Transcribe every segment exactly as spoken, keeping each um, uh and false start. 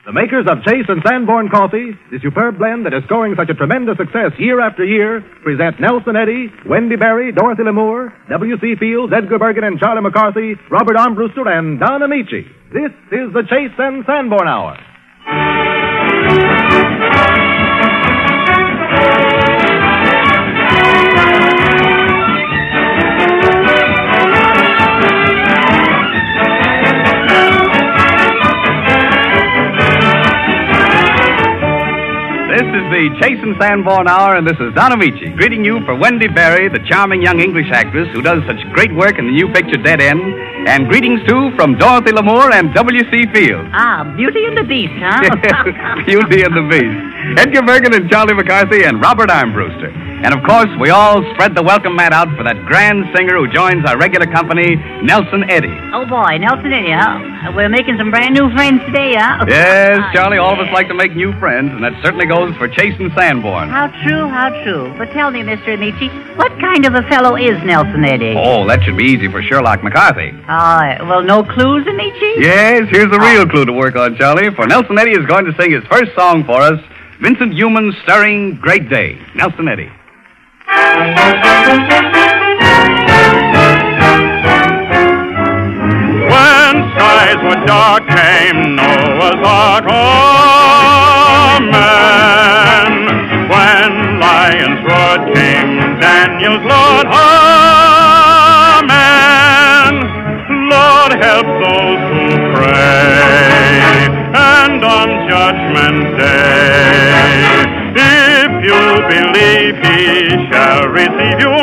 The makers of Chase and Sanborn Coffee, the superb blend that is scoring such a tremendous success year after year, present Nelson Eddy, Wendy Berry, Dorothy Lamour, W C. Fields, Edgar Bergen and Charlie McCarthy, Robert Armbruster, and Don Amici. This is the Chase and Sanborn Hour. This is the Chase and Sanborn Hour, and this is Don Amici, greeting you for Wendy Berry, the charming young English actress who does such great work in the new picture Dead End, and greetings, too, from Dorothy Lamour and W C. Fields. Ah, Beauty and the Beast, huh? Beauty and the Beast. Edgar Bergen and Charlie McCarthy and Robert Armbruster. And, of course, we all spread the welcome mat out for that grand singer who joins our regular company, Nelson Eddy. Oh, boy, Nelson Eddy, huh? We're making some brand new friends today, huh? Yes, Charlie, all of us like to make new friends, and that certainly goes for Chase and Sanborn. How true, how true. But tell me, Mister Amici, what kind of a fellow is Nelson Eddy? Oh, that should be easy for Sherlock McCarthy. Ah, uh, well, no clues, Amici? Yes, here's the real clue to work on, Charlie, for Nelson Eddy is going to sing his first song for us, Vincent Youmans starring Great Day. Nelson Eddy. When skies were dark came Noah's Ark, amen. When lions roared came Daniel's Lord, amen. Lord, help those who pray, and on Judgment Day, if you believe, he shall receive you,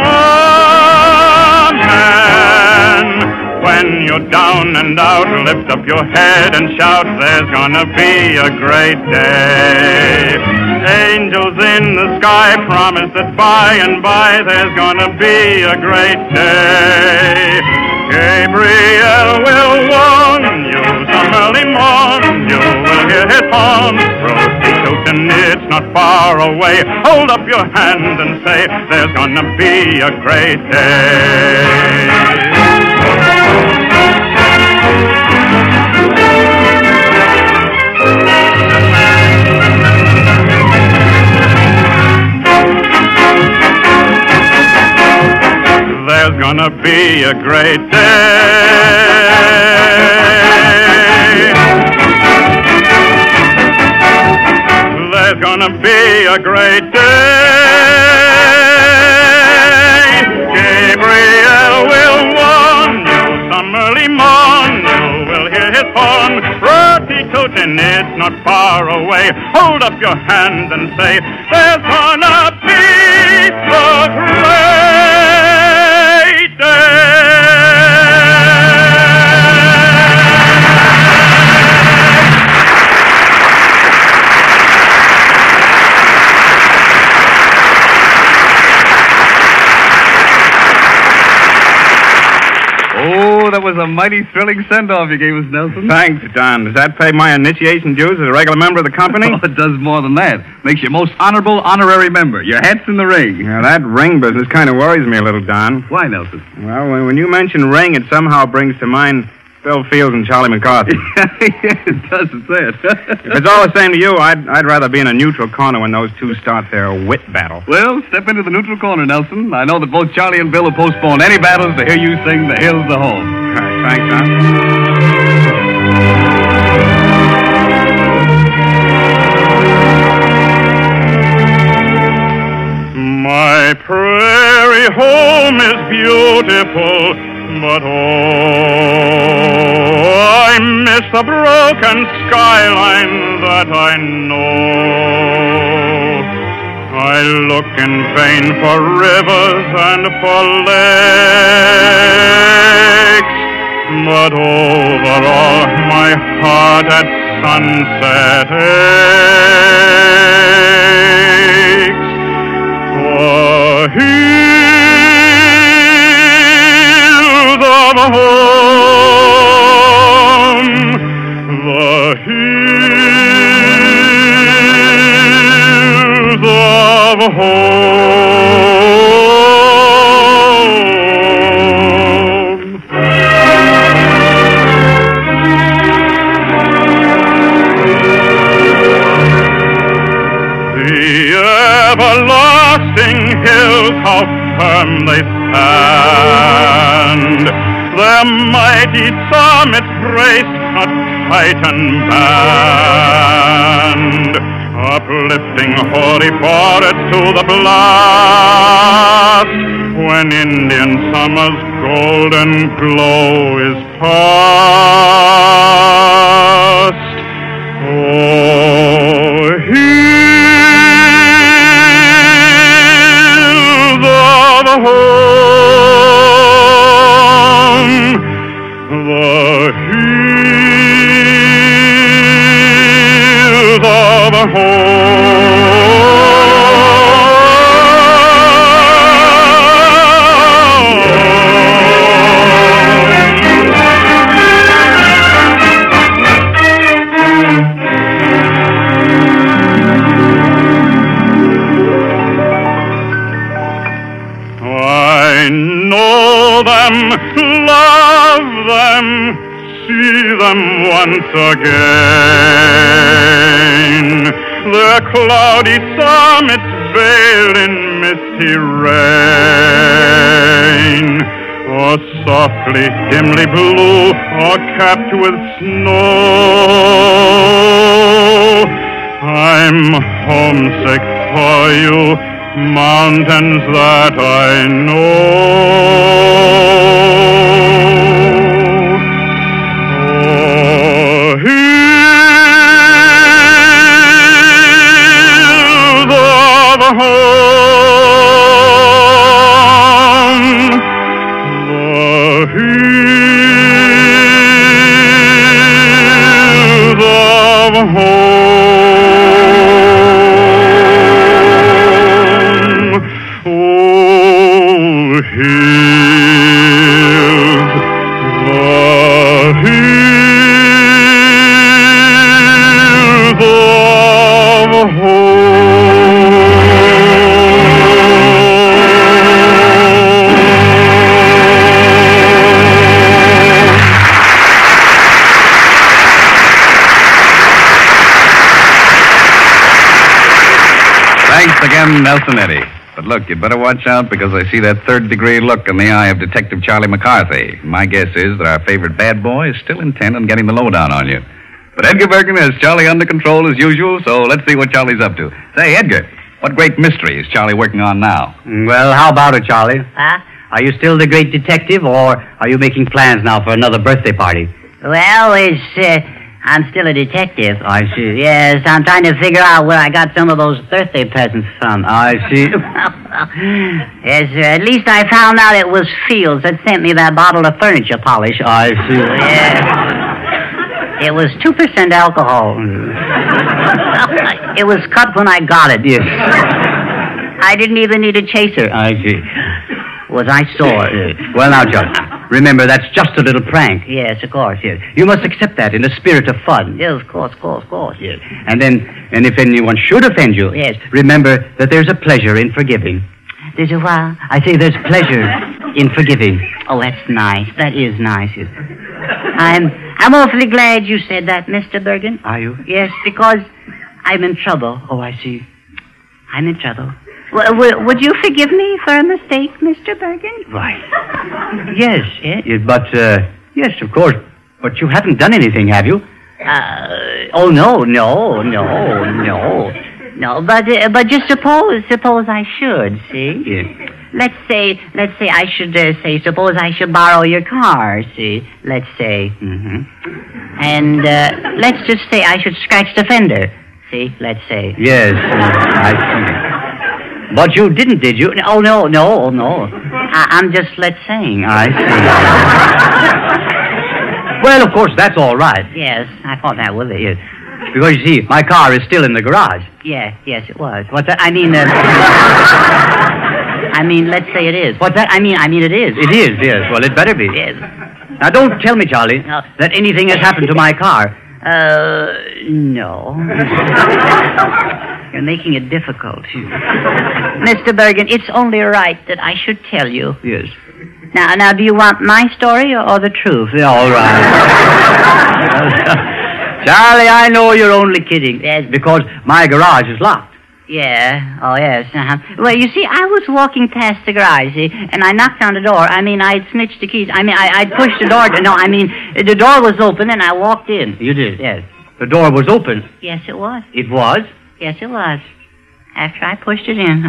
amen. When you're down and out, lift up your head and shout, there's gonna be a great day. Angels in the sky promise that by and by there's gonna be a great day. Gabriel will warn you some early morn, you will hear his horn. Rosy-tootin', it's not far away. Hold up your hand and say, there's gonna be a great day. There's gonna be a great day. There's gonna be a great day. Gabriel will warn you some early morn. You will hear his horn. Roti-tootin', it's not far away. Hold up your hand and say, there's gonna be a great day. Oh, that was a mighty thrilling send-off you gave us, Nelson. Thanks, Don. Does that pay my initiation dues as a regular member of the company? Oh, it does more than that. Makes you most honorable honorary member. Your hat's in the ring. Yeah, that ring business kind of worries me a little, Don. Why, Nelson? Well, when, when you mention ring, it somehow brings to mind Phil Fields and Charlie McCarthy. It does, it's it. If it's all the same to you, I'd, I'd rather be in a neutral corner when those two start their wit battle. Well, step into the neutral corner, Nelson. I know that both Charlie and Bill will postpone any battles to hear you sing The Hill's the Home. All right, thanks, Don. My prairie home is beautiful, but oh, I miss the broken skyline that I know. I look in vain for rivers and for lakes, but over all my heart at sunset aches. The hills of home, the hills of home. uplifting hills, how firm they stand. Their mighty summits graced a Titan band, uplifting hoary forests to the blast, when Indian summer's golden glow is past. Oh, hills of home, the hills of home. Love them, see them once again. Their cloudy summits veiled in misty rain, or softly, dimly blue, or capped with snow. I'm homesick for you, mountains that I know. Oh, hills of home, the hills of home. Oh, hills, the hills of home. Thanks again, Nelson Eddy. But look, you'd better watch out because I see that third-degree look in the eye of Detective Charlie McCarthy. My guess is that our favorite bad boy is still intent on getting the lowdown on you. But Edgar Bergen has Charlie under control as usual, so let's see what Charlie's up to. Say, Edgar, what great mystery is Charlie working on now? Well, how about it, Charlie? Huh? Are you still the great detective, or are you making plans now for another birthday party? Well, it's, uh, I'm still a detective. I see. Yes, I'm trying to figure out where I got some of those birthday presents from. I see. Yes, sir. At least I found out it was Fields that sent me that bottle of furniture polish. I see. Yeah. It was two percent alcohol. It was cut when I got it. Yes. I didn't even need a chaser. I see. Was I sore? Yes. Well, now, Charlie, remember, that's just a little prank. Yes, of course. Yes. You must accept that in the spirit of fun. Yes, of course, of course, of course. Yes. And then, and if anyone should offend you, Yes. remember that there's a pleasure in forgiving. There's a what? I say there's pleasure in forgiving. Oh, that's nice. That is nice. Yes. I'm I'm awfully glad you said that, Mister Bergen. Are you? Yes, because I'm in trouble. Oh, I see. I'm in trouble. W- w- would you forgive me for a mistake, Mister Bergen? Right. Yes. Yes? Yes, but, uh, yes, of course. But you haven't done anything, have you? Uh, oh, no, no, no, no. No, but uh, but just suppose, suppose I should, see? Yes. Let's say, let's say I should uh, say, suppose I should borrow your car, see? Let's say. Mm-hmm. And uh, let's just say I should scratch the fender, see? Let's say. Yes, I see. But you didn't, did you? Oh, no, no, no. I- I'm just, let's saying. I see. Well, of course, that's all right. Yes, I thought that was it. Yes. Because, you see, my car is still in the garage. Yeah, yes, it was. What's that? I mean, uh, I mean, let's say it is. What's that? I mean, I mean, it is. It is, yes. Well, it better be. Yes. Now, don't tell me, Charlie, No. that anything has happened to my car. Uh, no. You're making it difficult. Mister Bergen, it's only right that I should tell you. Yes. Now, now, do you want my story or, or the truth? Yeah, all right. Charlie, I know you're only kidding. Yes. Because my garage is locked. Yeah, oh yes. Uh-huh. Well, you see, I was walking past the garage, see, and I knocked on the door. I mean, I'd snitched the keys. I mean, I, I'd pushed the door. To, no, I mean, the door was open, and I walked in. You did? Yes. The door was open? Yes, it was. It was? Yes, it was. After I pushed it in.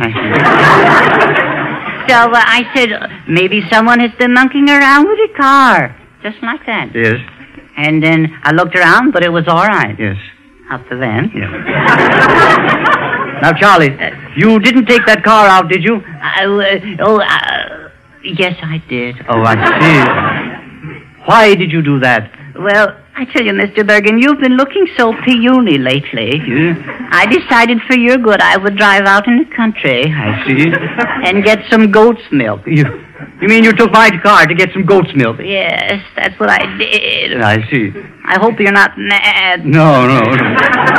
So uh, I said, maybe someone has been monkeying around with a car. Just like that. Yes. And then I looked around, but it was all right. Yes. Up to then. Yes. Now, Charlie, you didn't take that car out, did you? I, uh, oh, uh, yes, I did. Oh, I see. Why did you do that? Well, I tell you, Mister Bergen, you've been looking so puny lately. Yeah. I decided for your good I would drive out in the country. I see. And get some goat's milk. You, you mean you took my car to get some goat's milk? Yes, that's what I did. I see. I hope you're not mad. No, no, no.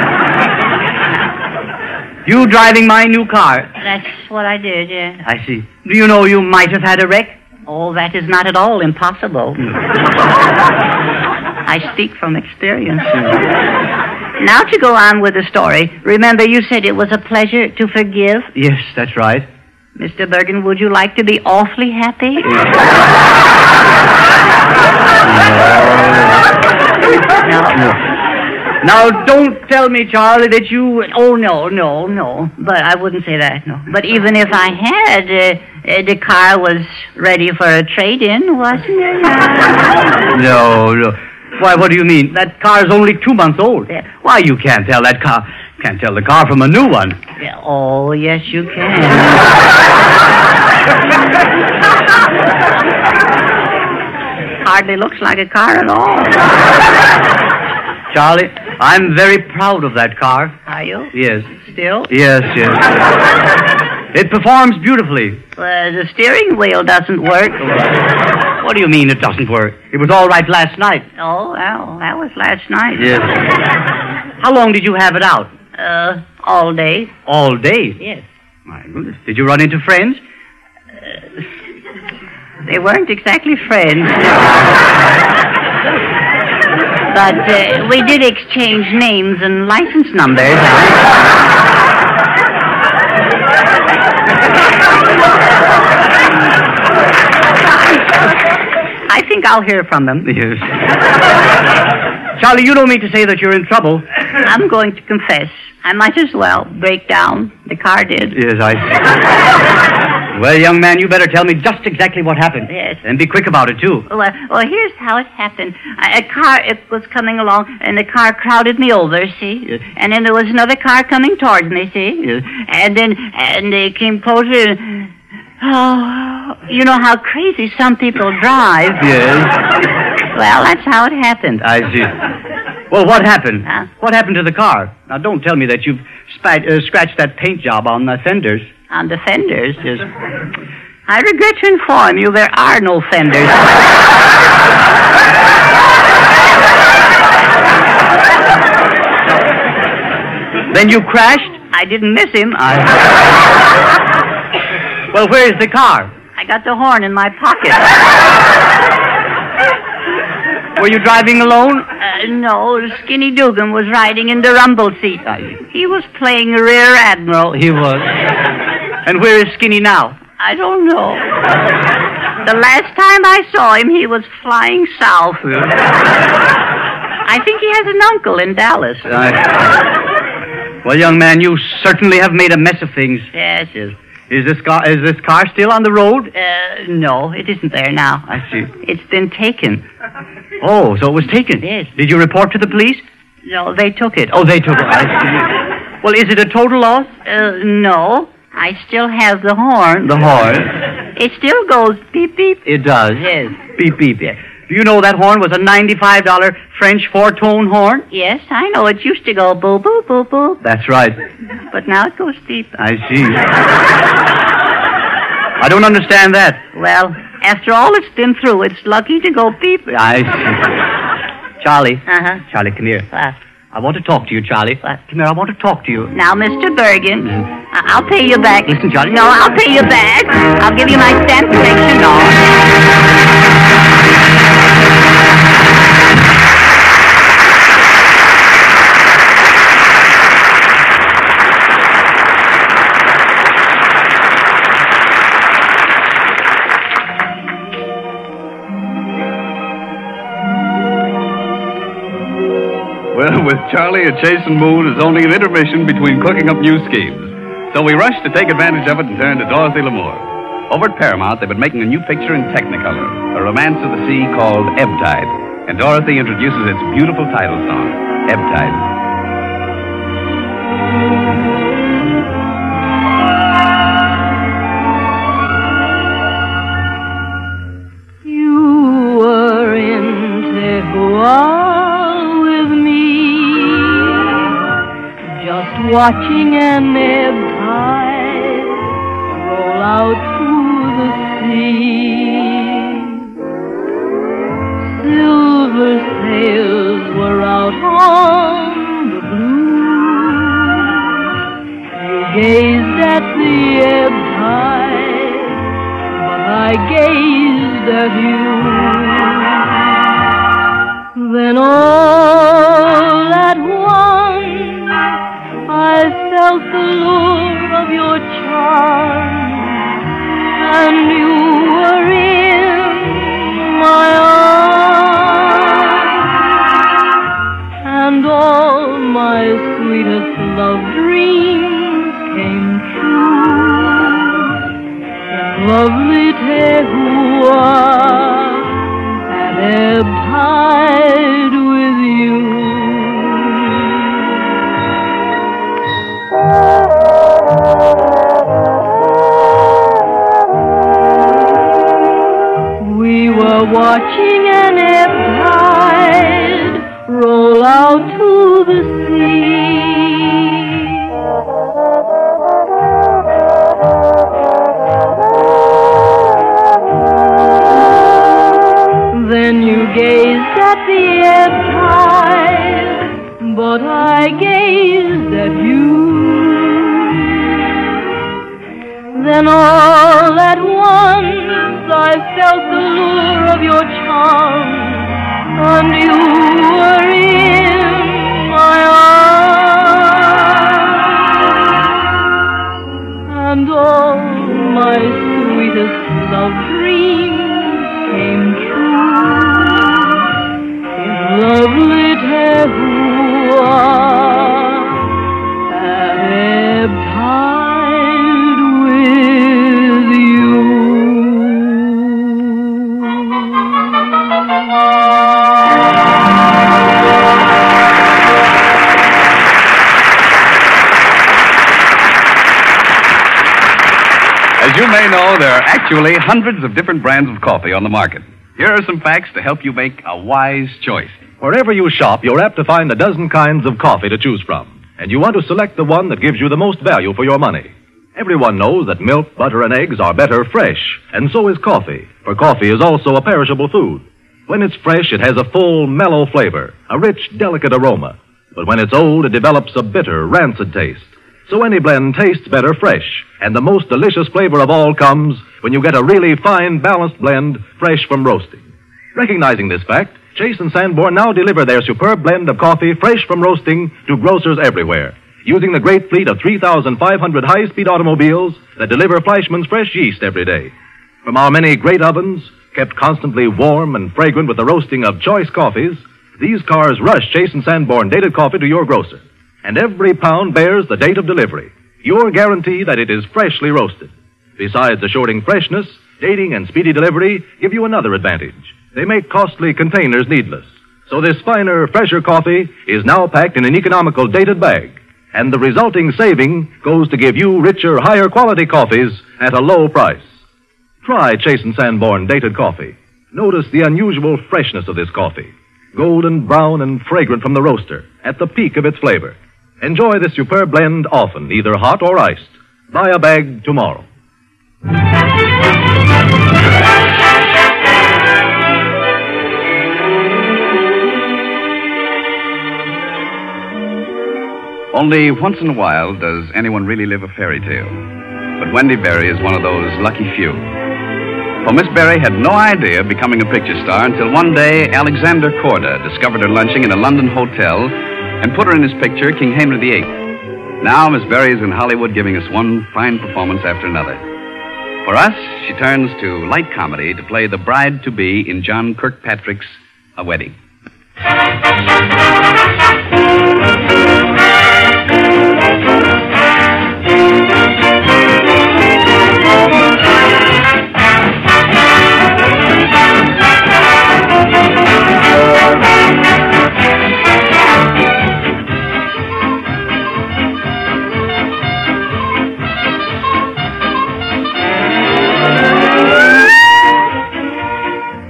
You driving my new car? That's what I did, yes. I see. Do you know you might have had a wreck? Oh, that is not at all impossible. I speak from experience. Now to go on with the story. Remember, you said it was a pleasure to forgive? Yes, that's right. Mister Bergen, would you like to be awfully happy? No. no. Now, don't tell me, Charlie, that you... Oh, no, no, no. But I wouldn't say that, no. But even if I had, uh, uh, the car was ready for a trade-in, wasn't it? No, no. Why, what do you mean? That car is only two months old. Yeah. Why, you can't tell that car... Can't tell the car from a new one. Yeah, oh, yes, you can. Hardly looks like a car at all. Charlie, I'm very proud of that car. Are you? Yes. Still? Yes, yes. It performs beautifully. Uh, the steering wheel doesn't work. What do you mean it doesn't work? It was all right last night. Oh, well, that was last night. Yes. How long did you have it out? Uh, all day. All day? Yes. My goodness. Did you run into friends? Uh, they weren't exactly friends. But uh, we did exchange names and license numbers. I think I'll hear from them. Yes. Charlie, you don't mean to say that you're in trouble. I'm going to confess. I might as well break down. The car did. Yes, I see. Well, young man, you better tell me just exactly what happened. Yes. And be quick about it, too. Well, well here's how it happened. A, a car, it was coming along, and the car crowded me over, see? Yes. And then there was another car coming towards me, see? Yes. And then, and they came closer, and, oh, you know how crazy some people drive. Yes. Well, that's how it happened. I see. Well, what happened? Huh? What happened to the car? Now, don't tell me that you've spat, uh, scratched that paint job on the fenders. On the fenders? Yes. I regret to inform you there are no fenders. Then you crashed? I didn't miss him. I... Well, where's the car? I got the horn in my pocket. Were you driving alone? Uh, no, Skinny Dugan was riding in the rumble seat. I... He was playing Rear Admiral. He was. And where is Skinny now? I don't know. The last time I saw him, he was flying south. I think he has an uncle in Dallas. I... Well, young man, you certainly have made a mess of things. Yes, yes. Is this car, is this car still on the road? Uh, no, it isn't there now. I see. It's been taken. Oh, so it was taken? Yes. Did you report to the police? No, they took it. Oh, they took it. I see. Well, is it a total loss? Uh, no. I still have the horn. The horn? It still goes beep, beep. It does? Yes. Beep, beep. Yeah. Do you know that horn was a ninety-five dollars French four-tone horn? Yes, I know. It used to go boo, boo, boo, boo. That's right. But now it goes beep. I see. I don't understand that. Well, after all it's been through, it's lucky to go beep. I see. Charlie. Uh-huh. Charlie, come here. What? I want to talk to you, Charlie. What? Come here, I want to talk to you. Now, Mister Bergen, Mm. I- I'll pay you back. Listen, Charlie. No, I'll pay you back. I'll give you my stamp collection. No. Charlie, a chastened mood is only an intermission between cooking up new schemes. So we rush to take advantage of it and turn to Dorothy Lamour. Over at Paramount, they've been making a new picture in Technicolor, a romance of the sea called Ebb Tide. And Dorothy introduces its beautiful title song, Ebb Tide. You were in Tehual with me, just watching an ebb tide roll out to the sea. Silver sails were out on the blue. You gazed at the ebb tide, but I gazed at you. Then all at once I felt the lure of your charm, and you were in my arms, and all my sweetest love dreams came true in lovely Tehual at ebb tide with you. We were watching an ebb tide roll out to the sea. Then you gazed at the ebb tide, but I gazed at you. Then all at once I felt the lure of your charm, and you were in my arms, and all my sweetest love dreams came true in lovely Tehual at ebb tide with you. As you may know, there are actually hundreds of different brands of coffee on the market. Here are some facts to help you make a wise choice. Wherever you shop, you're apt to find a dozen kinds of coffee to choose from, and you want to select the one that gives you the most value for your money. Everyone knows that milk, butter, and eggs are better fresh, and so is coffee, for coffee is also a perishable food. When it's fresh, it has a full, mellow flavor, a rich, delicate aroma. But when it's old, it develops a bitter, rancid taste. So any blend tastes better fresh, and the most delicious flavor of all comes when you get a really fine, balanced blend fresh from roasting. Recognizing this fact, Chase and Sanborn now deliver their superb blend of coffee fresh from roasting to grocers everywhere, using the great fleet of three thousand five hundred high-speed automobiles that deliver Fleischmann's fresh yeast every day. From our many great ovens, kept constantly warm and fragrant with the roasting of choice coffees, these cars rush Chase and Sanborn dated coffee to your grocer. And every pound bears the date of delivery, your guarantee that it is freshly roasted. Besides assuring freshness, dating and speedy delivery give you another advantage. They make costly containers needless. So this finer, fresher coffee is now packed in an economical dated bag. And the resulting saving goes to give you richer, higher quality coffees at a low price. Try Chase and Sanborn dated coffee. Notice the unusual freshness of this coffee. Golden brown and fragrant from the roaster at the peak of its flavor. Enjoy this superb blend often, either hot or iced. Buy a bag tomorrow. Only once in a while does anyone really live a fairy tale. But Wendy Berry is one of those lucky few. For Miss Berry had no idea of becoming a picture star until one day Alexander Korda discovered her lunching in a London hotel and put her in his picture, King Henry the Eighth. Now Miss Berry is in Hollywood giving us one fine performance after another. For us, she turns to light comedy to play the bride-to-be in John Kirkpatrick's A Wedding.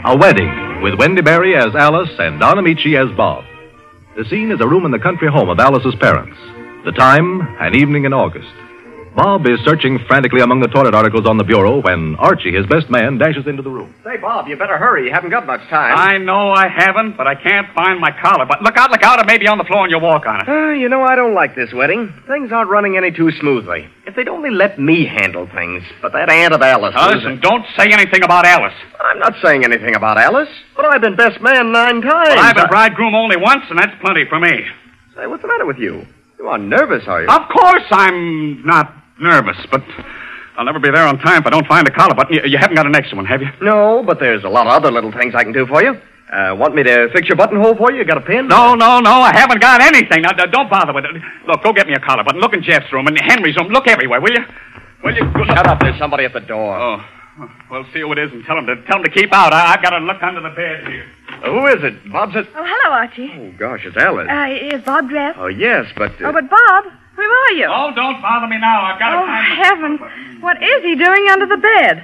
A Wedding, with Wendy Berry as Alice and Don Amici as Bob. The scene is a room in the country home of Alice's parents. The time, an evening in August. Bob is searching frantically among the toilet articles on the bureau when Archie, his best man, dashes into the room. Say, Bob, you better hurry. You haven't got much time. I know I haven't, but I can't find my collar. But look out, look out, it may be on the floor and you'll walk on it. Uh, you know, I don't like this wedding. Things aren't running any too smoothly. If they'd only let me handle things. But that aunt of Alice... Now, listen, don't say anything about Alice. I'm not saying anything about Alice, but I've been best man nine times. Well, I've been bridegroom only once, and that's plenty for me. Say, what's the matter with you? You are nervous, are you? Of course I'm not nervous, but I'll never be there on time if I don't find a collar button. You, you haven't got an extra one, have you? No, but there's a lot of other little things I can do for you. Uh, want me to fix your buttonhole for you? You got a pin? No, no, no, I haven't got anything. Now, don't bother with it. Look, go get me a collar button. Look in Jeff's room and Henry's room. Look everywhere, will you? Will you? Shut up. There's somebody at the door. Oh. Well, see who it is and tell him to tell him to keep out. I, I've got to look under the bed here. Uh, who is it? Bob's at... Oh, hello, Archie. Oh, gosh, it's Alice. Uh, is Bob dressed? Oh, yes, but... Uh... Oh, but Bob, where are you? Oh, don't bother me now. I've got to oh, find... Oh, heavens. What is he doing under the bed?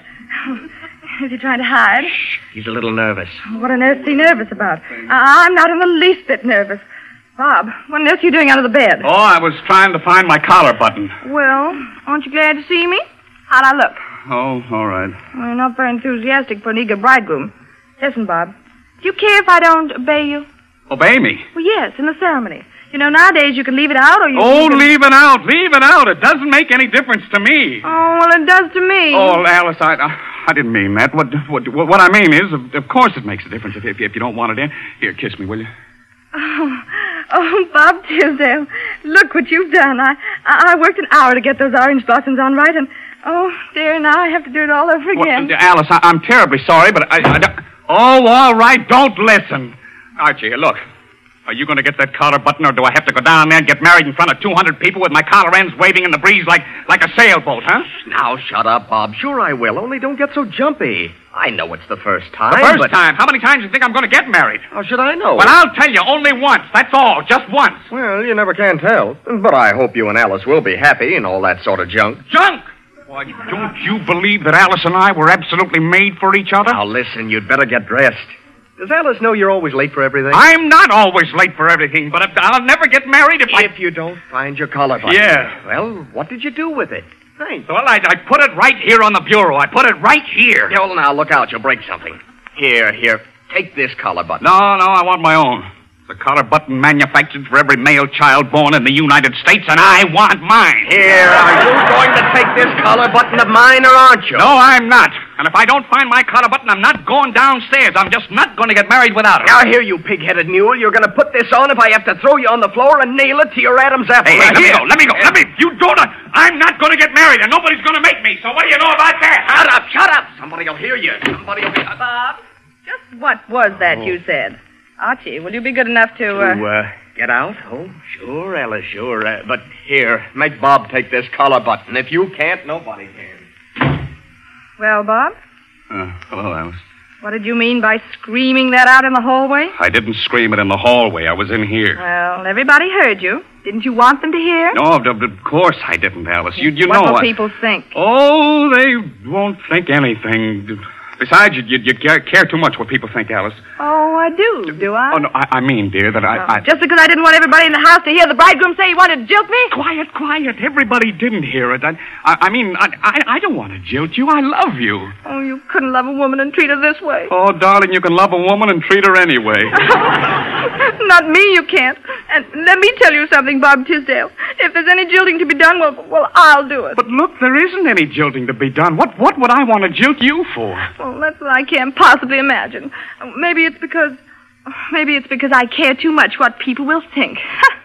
Is he trying to hide? Shh. He's a little nervous. What on earth is he nervous about? I- I'm not in the least bit nervous. Bob, what on earth are you doing under the bed? Oh, I was trying to find my collar button. Well, aren't you glad to see me? How'd I look? Oh, all right. Well, you're not very enthusiastic for an eager bridegroom. Listen, Bob, do you care if I don't obey you? Obey me? Well, yes, in the ceremony. You know, nowadays you can leave it out or you Oh, can... leave it out. Leave it out. It doesn't make any difference to me. Oh, well, it does to me. Oh, Alice, I, I didn't mean that. What, what, what I mean is, of, of course it makes a difference if, if, if you don't want it in. Here, kiss me, will you? Oh, oh, Bob Tisdale, look what you've done. I, I I worked an hour to get those orange blossoms on right, and, oh, dear, now I have to do it all over again. Well, Alice, I, I'm terribly sorry, but I, I don't... Oh, all right, don't listen. Archie, look. Are you going to get that collar button, or do I have to go down there and get married in front of two hundred people with my collar ends waving in the breeze like, like a sailboat, huh? Now, shut up, Bob. Sure I will, only don't get so jumpy. I know it's the first time, The first but... time? How many times do you think I'm going to get married? How should I know? Well, I'll tell you, only once. That's all, just once. Well, you never can tell. But I hope you and Alice will be happy and all that sort of junk. Junk? Why, don't you believe that Alice and I were absolutely made for each other? Now, listen, you'd better get dressed. Does Alice know you're always late for everything? I'm not always late for everything, but I'll never get married if I... If you don't find your collar button. Yeah. Well, what did you do with it? Thanks. Well, I, I put it right here on the bureau. I put it right here. Yeah, well, now, look out. You'll break something. Here, here. Take this collar button. No, no, I want my own. The collar button manufactured for every male child born in the United States, and I want mine. Here, are you going to take this collar button of mine, or aren't you? No, I'm not. And if I don't find my collar button, I'm not going downstairs. I'm just not going to get married without it. Now, here, you pig-headed mule. You're going to put this on if I have to throw you on the floor and nail it to your Adam's apple. Hey, hey, let here. me go, let me go, let me... You don't... I'm not going to get married, and nobody's going to make me. So what do you know about that? Shut up, shut up. Somebody will hear you. Somebody will be... Bob, just what was that you said? Archie, will you be good enough to... Uh... To, uh, get out? Oh, sure, Alice, sure. Uh, but here, make Bob take this collar button. If you can't, nobody can. Well, Bob? Uh, hello, Alice. What did you mean by screaming that out in the hallway? I didn't scream it in the hallway. I was in here. Well, everybody heard you. Didn't you want them to hear? No, of, of course I didn't, Alice. You, you what know... will I... people think? Oh, they won't think anything. Besides, you, you, you care, care too much what people think, Alice. Oh, I do, do I? Oh, no, I, I mean, dear, that I, Oh, I... Just because I didn't want everybody in the house to hear the bridegroom say he wanted to jilt me? Quiet, quiet. Everybody didn't hear it. I, I, I mean, I, I, I don't want to jilt you. I love you. Oh, you couldn't love a woman and treat her this way. Oh, darling, you can love a woman and treat her anyway. Not me, you can't. And let me tell you something, Bob Tisdale. If there's any jilting to be done, well, well, I'll do it. But look, there isn't any jilting to be done. What, what would I want to jilt you for? Well, that's what I can't possibly imagine. Maybe it's because... Maybe it's because I care too much what people will think.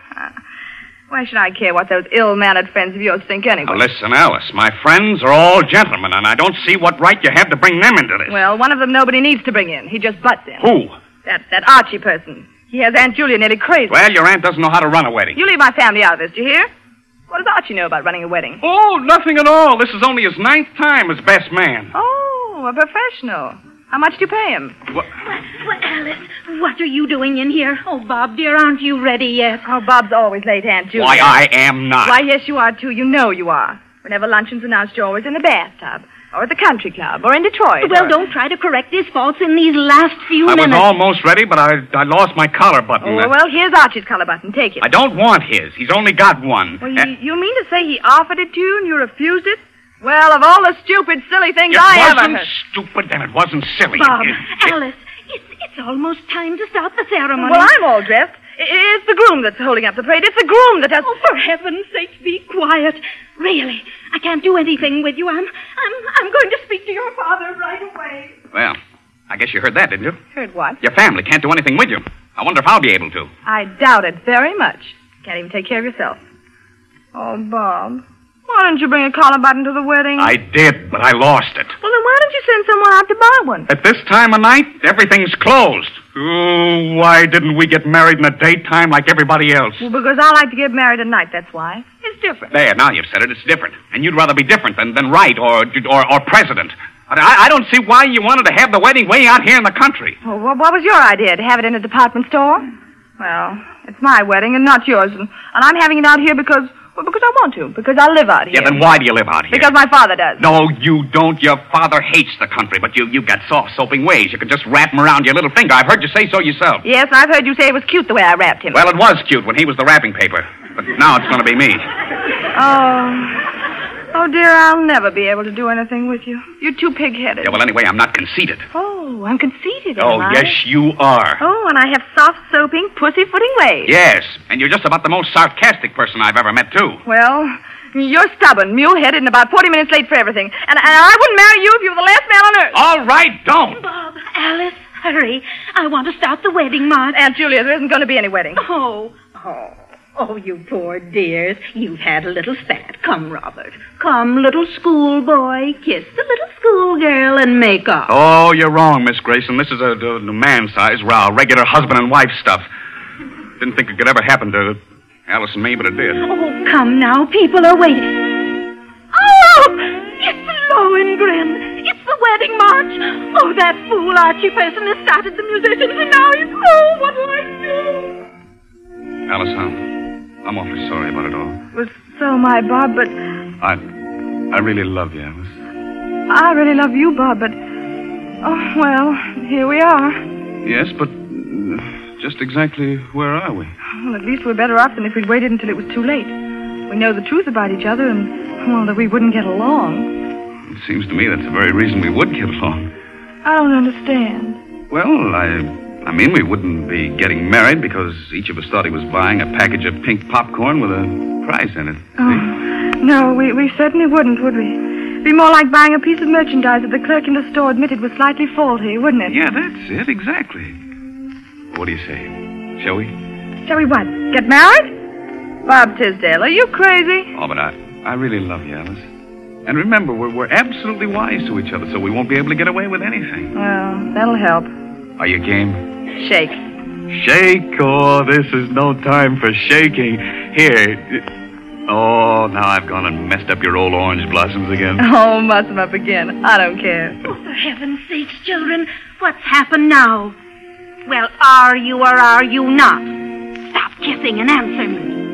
Why should I care what those ill-mannered friends of yours think anyway? Now, listen, Alice, my friends are all gentlemen, and I don't see what right you have to bring them into this. Well, one of them nobody needs to bring in. He just butts in. Who? That, that Archie person. He has Aunt Julia nearly crazy. Well, your aunt doesn't know how to run a wedding. You leave my family out of this, do you hear? What does Archie know about running a wedding? Oh, nothing at all. This is only his ninth time as best man. Oh, a professional. How much do you pay him? What? Well, Alice, what are you doing in here? Oh, Bob, dear, aren't you ready yet? Oh, Bob's always late, Aunt Julia. Why, I am not. Why, yes, you are, too. You know you are. Whenever luncheon's announced, you're always in the bathtub. Or at the country club, or in Detroit. Well, or... don't try to correct his faults in these last few I minutes. was almost ready, but I I lost my collar button. Oh, well, here's Archie's collar button. Take it. I don't want his. He's only got one. Well, Uh, you, you mean to say he offered it to you and you refused it? Well, of all the stupid, silly things it I ever wasn't heard. stupid, and it wasn't silly. Bob, It- it- Alice, it's, it's almost time to start the ceremony. Well, I'm all dressed. I- It's the groom that's holding up the parade. It's the groom that has... Oh, for heaven's sake, be quiet. Really, I can't do anything with you. I'm, I'm, I'm going to speak to your father right away. Well, I guess you heard that, didn't you? Heard what? Your family can't do anything with you. I wonder if I'll be able to. I doubt it very much. Can't even take care of yourself. Oh, Bob. Why didn't you bring a collar button to the wedding? I did, but I lost it. Well, then why don't you send someone out to buy one? At this time of night, everything's closed. Oh, why didn't we get married in the daytime like everybody else? Well, because I like to get married at night, that's why. It's different. There, now you've said it. It's different. And you'd rather be different than, than right or, or or president. I, I don't see why you wanted to have the wedding way out here in the country. Well, what, what was your idea? To have it in a department store? Well, it's my wedding and not yours. And, and I'm having it out here because... Well, because I want to. Because I live out here. Yeah, then why do you live out here? Because my father does. No, you don't. Your father hates the country, but you, you've got soft, soaping ways. You can just wrap him around your little finger. I've heard you say so yourself. Yes, and I've heard you say it was cute the way I wrapped him. Well, it was cute when he was the wrapping paper. But now it's going to be me. Oh... Oh, dear, I'll never be able to do anything with you. You're too pig-headed. Yeah, well, anyway, I'm not conceited. Oh, I'm conceited, am Oh, I? yes, you are. Oh, and I have soft, soaping, pussyfooting ways. Yes, and you're just about the most sarcastic person I've ever met, too. Well, you're stubborn, mule-headed, and about forty minutes late for everything. And, and I wouldn't marry you if you were the last man on earth. All right, don't. Bob, Alice, hurry. I want to start the wedding march. Aunt Julia, there isn't going to be any wedding. Oh, oh, oh, you poor dears. You've had a little spat. Come, Robert. Come, little schoolboy. Kiss the little schoolgirl and make up. Oh, you're wrong, Miss Grayson. This is a, a, a man-sized row, regular husband and wife stuff. Didn't think it could ever happen to Alice and me, but it did. Oh, come now. People are waiting. Oh, it's Lohengrin. It's the wedding march. Oh, that fool Archie Person has started the musicians, and now he's... Oh, what'll I do? Alice, I'm, I'm awfully sorry about it all. Well, so am I, Bob, but I, I really love you, Alice. I really love you, Bob, but... Oh, well, here we are. Yes, but uh, just exactly where are we? Well, at least we're better off than if we'd waited until it was too late. We know the truth about each other, and, well, that we wouldn't get along. It seems to me that's the very reason we would get along. I don't understand. Well, I... I mean, we wouldn't be getting married because each of us thought he was buying a package of pink popcorn with a prize in it. Oh, no, we, we certainly wouldn't, would we? It'd be more like buying a piece of merchandise that the clerk in the store admitted was slightly faulty, wouldn't it? Yeah, that's it, exactly. What do you say? Shall we? Shall we what? Get married? Bob Tisdale, are you crazy? Oh, but I, I really love you, Alice. And remember, we're, we're absolutely wise to each other, so we won't be able to get away with anything. Well, that'll help. Are you game? Shake. Shake? Oh, this is no time for shaking. Here. Oh, now I've gone and messed up your old orange blossoms again. Oh, muss them up again. I don't care. Oh, for heaven's sakes, children, what's happened now? Well, are you or are you not? Stop kissing and answer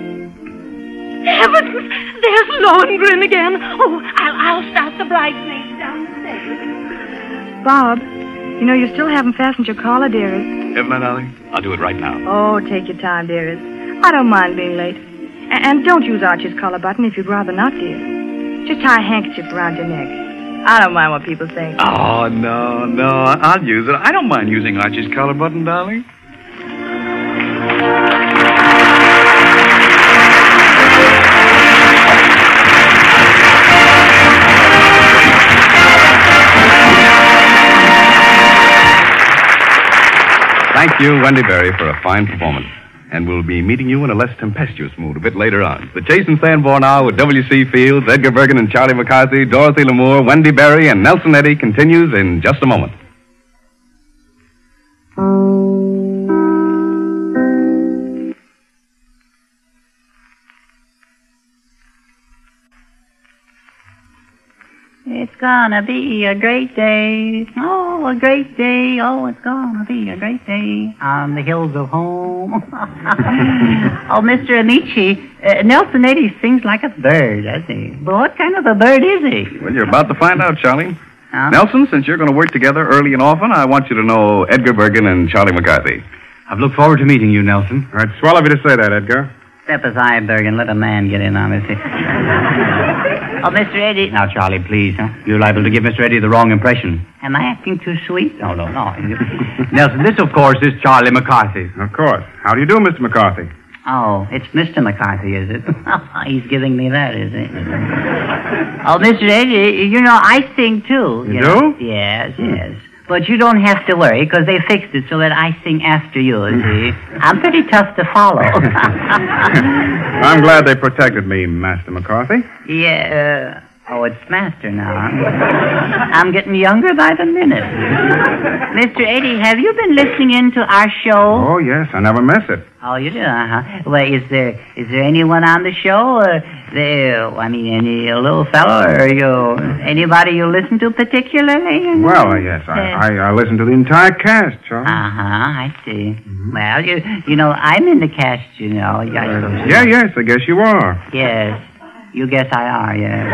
me. Heavens, there's Lohengrin again. Oh, I'll, I'll start the bridesmaids downstairs. Bob, you know you still haven't fastened your collar, dearest. Haven't I, darling? I'll do it right now. Oh, take your time, dearest. I don't mind being late. A- and don't use Archie's collar button if you'd rather not, dear. Just tie a handkerchief around your neck. I don't mind what people think. Oh, no, no. I'll use it. I don't mind using Archie's collar button, darling. Thank you, Wendy Berry, for a fine performance. And we'll be meeting you in a less tempestuous mood a bit later on. The Chase and Sanborn Hour with W C. Fields, Edgar Bergen and Charlie McCarthy, Dorothy Lamour, Wendy Berry, and Nelson Eddy continues in just a moment. It's gonna be a great day. Oh, a great day. Oh, it's gonna be a great day on the hills of home. Oh, Mister Amici, Uh, Nelson Eddy sings like a bird, does he? But what kind of a bird is he? Well, you're about to find out, Charlie. Huh? Nelson, since you're going to work together early and often, I want you to know Edgar Bergen and Charlie McCarthy. I've looked forward to meeting you, Nelson. All right, swell of you to say that, Edgar. Step aside, Bergen. Let a man get in on this. Oh, Mister Eddy. Now, Charlie, please, huh? You're liable to give Mister Eddy the wrong impression. Am I acting too sweet? No, no, no. Nelson, this, of course, is Charlie McCarthy. Of course. How do you do, Mister McCarthy? Oh, it's Mister McCarthy, is it? He's giving me that, is it? Oh, Mister Eddy, you know, I sing, too. You, you do? Know? Yes, yes. But you don't have to worry, because they fixed it so that I sing after you, see? I'm pretty tough to follow. I'm glad they protected me, Master McCarthy. Yeah, uh, oh, it's Master now. I'm getting younger by the minute. Mister Eddy, have you been listening in to our show? Oh, yes, I never miss it. Oh, you do, uh-huh. Well, is there is there anyone on the show? Or there, I mean, any little fellow or you, anybody you listen to particularly? Well, uh, yes, I, I, I listen to the entire cast, Charlie. Uh-huh, I see. Mm-hmm. Well, you you know, I'm in the cast, you know. You got uh, yeah, yes, I guess you are. Yes. You guess I are, yes.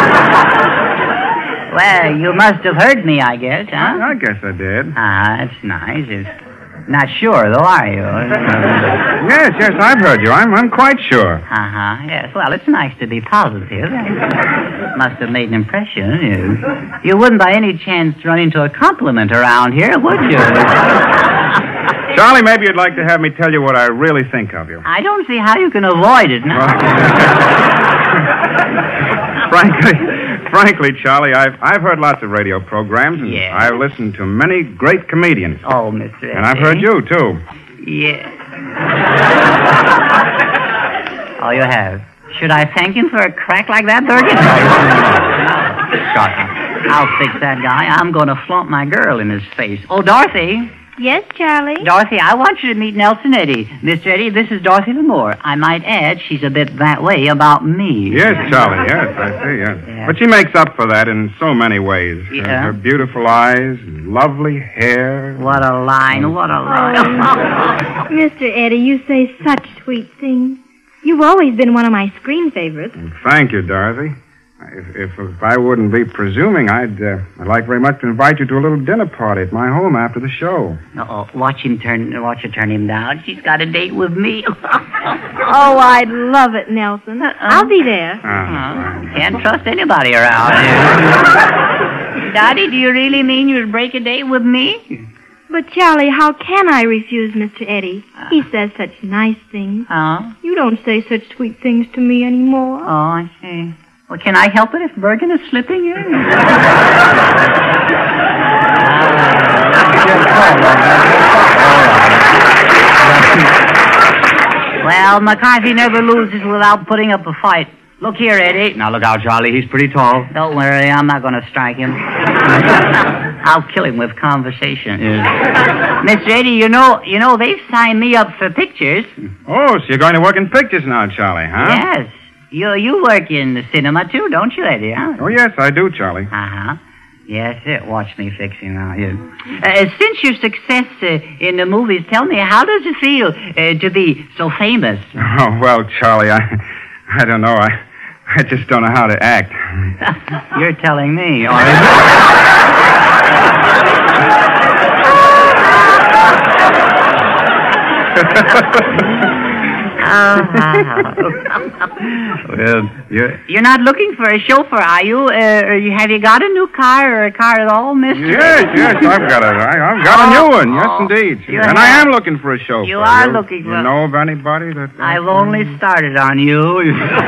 Well, you must have heard me, I guess, huh? I, I guess I did. Ah, that's nice. It's not sure, though, are you? Yes, yes, I've heard you. I'm, I'm quite sure. Uh-huh, yes. Well, it's nice to be positive. Must have made an impression. You, you wouldn't by any chance run into a compliment around here, would you? Charlie, maybe you'd like to have me tell you what I really think of you. I don't see how you can avoid it now. frankly, frankly, Charlie, I've I've heard lots of radio programs, and yeah. I've listened to many great comedians. Oh, Mister And I've heard you, too. Yeah. Oh, you have? Should I thank him for a crack like that, Bergen? I'll fix that guy. I'm going to flaunt my girl in his face. Oh, Dorothy. Yes, Charlie? Dorothy, I want you to meet Nelson Eddy. Mister Eddy, this is Dorothy Lamour. I might add, she's a bit that way about me. Yes, Charlie, yes, I see, yes. Yeah. But she makes up for that in so many ways. Yeah. Her, her beautiful eyes, lovely hair. What a line, what a line. Oh, Mister Eddy, you say such sweet things. You've always been one of my screen favorites. Thank you, Dorothy. If, if, if I wouldn't be presuming, I'd, uh, I'd like very much to invite you to a little dinner party at my home after the show. Uh-oh, watch him turn, watch her turn him down. She's got a date with me. Oh, I'd love it, Nelson. Uh-uh. I'll be there. Uh-huh. Oh, can't trust anybody around here. Dottie, do you really mean you'd break a date with me? But, Charlie, how can I refuse Mister Eddy? He says such nice things. Oh? You don't say such sweet things to me anymore. Oh, I see. Well, can I help it if Bergen is slipping in? Well, McCarthy never loses without putting up a fight. Look here, Eddy. Now, look out, Charlie. He's pretty tall. Don't worry, I'm not going to strike him. I'll kill him with conversation. Yes. Mister Eddy, you know, you know, they've signed me up for pictures. Oh, so you're going to work in pictures now, Charlie, huh? Yes. You you work in the cinema, too, don't you, Eddy, huh? Oh, yes, I do, Charlie. Uh-huh. Yes, sir. Watch me fixing now. Yes. Uh, since your success uh, in the movies, tell me, how does it feel uh, to be so famous? Oh, well, Charlie, I I don't know. I I just don't know how to act. You're telling me, or Well, you're... You're not looking for a chauffeur, are you? Uh, or you have you got a new car or a car at all, mister? Yes, yes, I've got a, I, I've got a new one. Yes, Oh, indeed. you And have- I am looking for a chauffeur. You are looking for- You know of anybody that... uh, I've only started on you.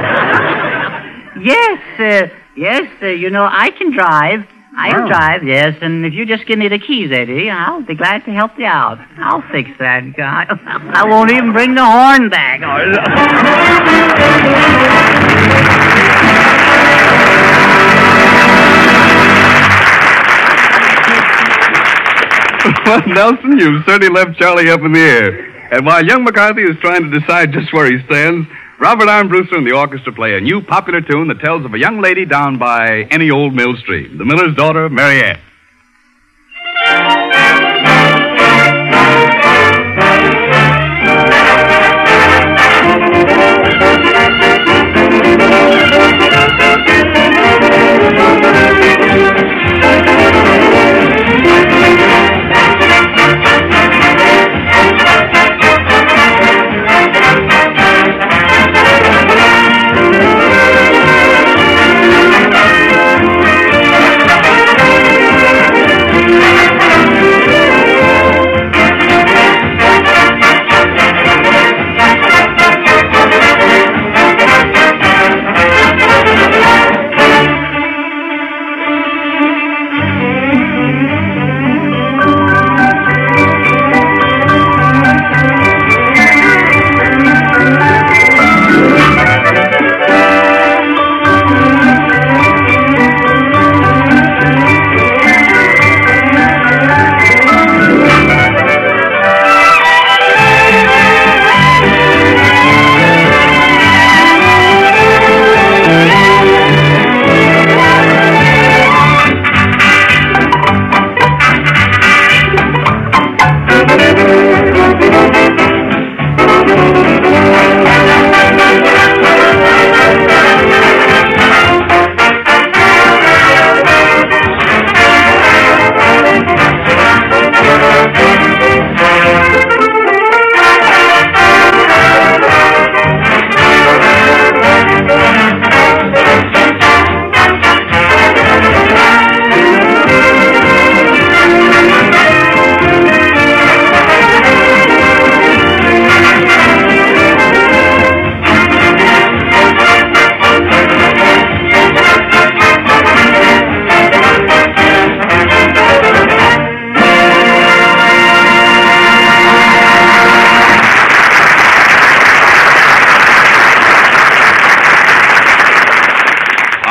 Yes, uh, yes, uh, you know, I can drive. I can Oh. drive, yes, and if you just give me the keys, Eddy, I'll be glad to help you out. I'll fix that guy. I won't even bring the horn back. Well, Nelson, you've certainly left Charlie up in the air. And while young McCarthy is trying to decide just where he stands, Robert Armbruster and the orchestra play a new popular tune that tells of a young lady down by any old mill stream, the miller's daughter, Mary Ann.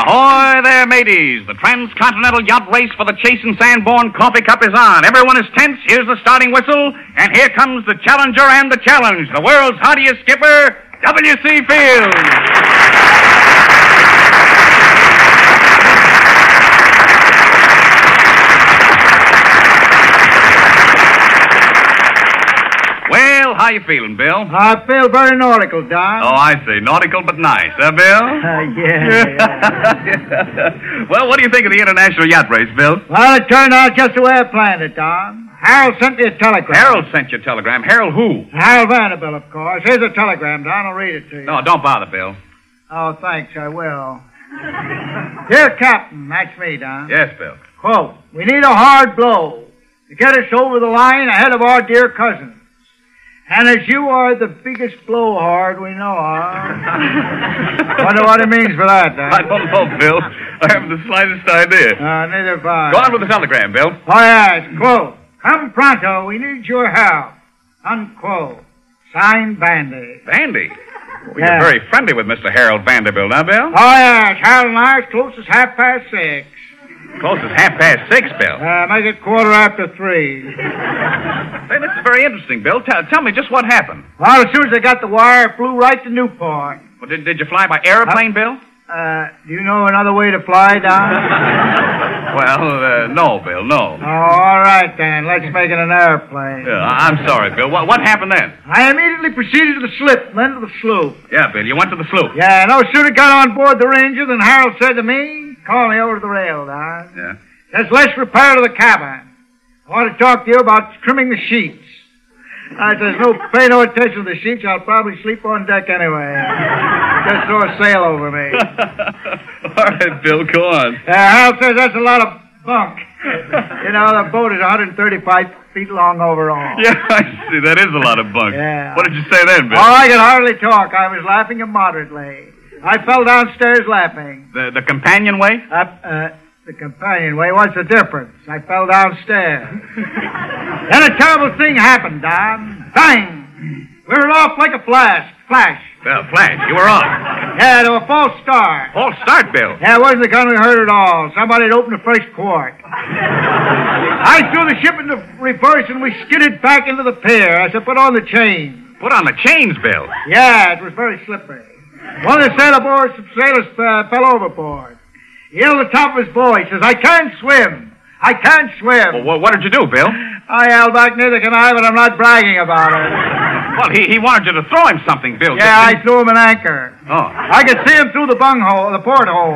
Ahoy there, mateys. The transcontinental yacht race for the Chase and Sanborn Coffee Cup is on. Everyone is tense. Here's the starting whistle. And here comes the challenger and the challenge. The world's hardiest skipper, W C. Fields. Well, how you feeling, Bill? I feel very nautical, Don. Oh, I see. Nautical but nice, huh, Bill? Uh, yeah. yeah. Well, what do you think of the international yacht race, Bill? Well, it turned out just the way I planned it, Don. Harold sent me a telegram. Harold sent you a telegram. Harold who? Harold Vanderbilt, of course. Here's a telegram, Don. I'll read it to you. No, don't bother, Bill. Oh, thanks. I will. Dear Captain, that's me, Don. Yes, Bill. Quote, we need a hard blow to get us over the line ahead of our dear cousins. And as you are the biggest blowhard we know of. Wonder what it means for that, Don. I don't know, Bill. I haven't the slightest idea. Uh, neither have I. Go on with the telegram, Bill. Oh, yes. Quote, come pronto. We need your help. Unquote. Signed, Bandy. Bandy? Well, Yeah. You're very friendly with Mister Harold Vanderbilt, huh, Bill? Oh, yes. Harold and I as close as half past six. Close as half past six, Bill. Uh, make it quarter after three. Say, this is very interesting, Bill. Tell, tell me just what happened. Well, as soon as I got the wire, it flew right to Newport. Well, did, did you fly by airplane, Bill? Uh, do you know another way to fly, Don? Well, uh, no, Bill, no. Oh, all right, then. Let's make it an airplane. Yeah, I- I'm sorry, Bill. What, what happened then? I immediately proceeded to the slip, then to the sloop. Yeah, Bill, you went to the sloop. Yeah, no sooner got on board the Ranger than Harold said to me, call me over to the rail, Don. Yeah. Says, let's repair to the cabin. I want to talk to you about trimming the sheets. I says, no, pay no attention to the sheets. I'll probably sleep on deck anyway. Just throw a sail over me. All right, Bill, go on. Uh, Harold says that's a lot of bunk. You know, the boat is one hundred thirty-five feet long overall. Yeah, I see. That is a lot of bunk. Yeah. What did you say then, Bill? Oh, I could hardly talk. I was laughing immoderately. I fell downstairs laughing. The, the companionway? Uh, uh, the companionway, what's the difference? I fell downstairs. Then a terrible thing happened, Don. Bang! We were off like a flash. Flash. Well, Flash, you were off. Yeah, to a false start. False start, Bill. Yeah, it wasn't the kind we heard at all. Somebody had opened the first quart. I threw the ship into reverse and we skidded back into the pier. I said, put on the chain. Put on the chains, Bill. Yeah, it was very slippery. One of the sailors, sailors uh, fell overboard. He yelled at the top of his voice, says, I can't swim. I can't swim. Well, what did you do, Bill? I yelled back, neither can I, but I'm not bragging about it. Well, he, he wanted you to throw him something, Bill. Yeah, didn't I threw him an anchor. he? Oh. I could see him through the bunghole, the porthole.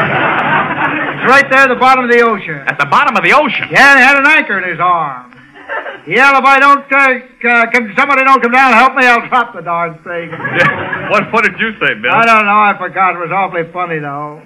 It's right there at the bottom of the ocean. At the bottom of the ocean? Yeah, and he had an anchor in his arm. He yelled, if I don't, uh, uh, can somebody don't come down and help me, I'll drop the darn thing. Yeah. What, what did you say, Bill? I don't know, I forgot. It was awfully funny, though.